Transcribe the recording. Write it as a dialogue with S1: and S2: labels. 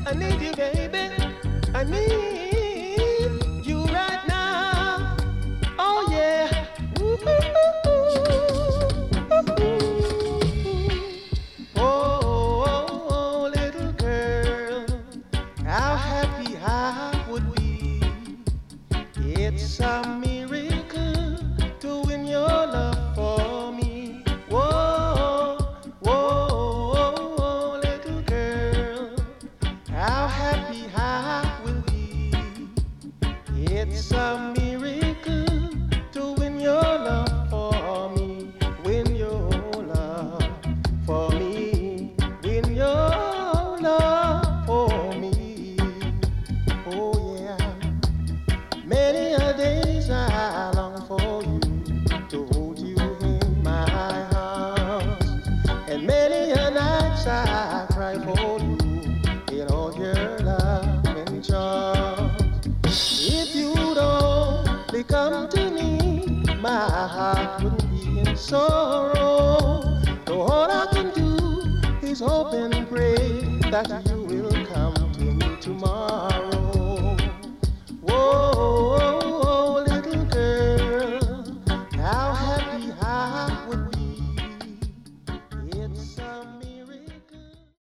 S1: I need you, baby. I need you right now. Oh yeah. Oh, little girl, how happy I would be. It's a miracle to win your love for me. Whoa, whoa, little girl, how happy I will be. It's a miracle to win your love for me. Win your love for me. Win your love for me. Oh yeah. Many a days I long for you to hold you in my arms, and many a nights I cry for you in all your love and charms. If you'd only come to me, my heart wouldn't be in sorrow. So all I can do is hope and pray that you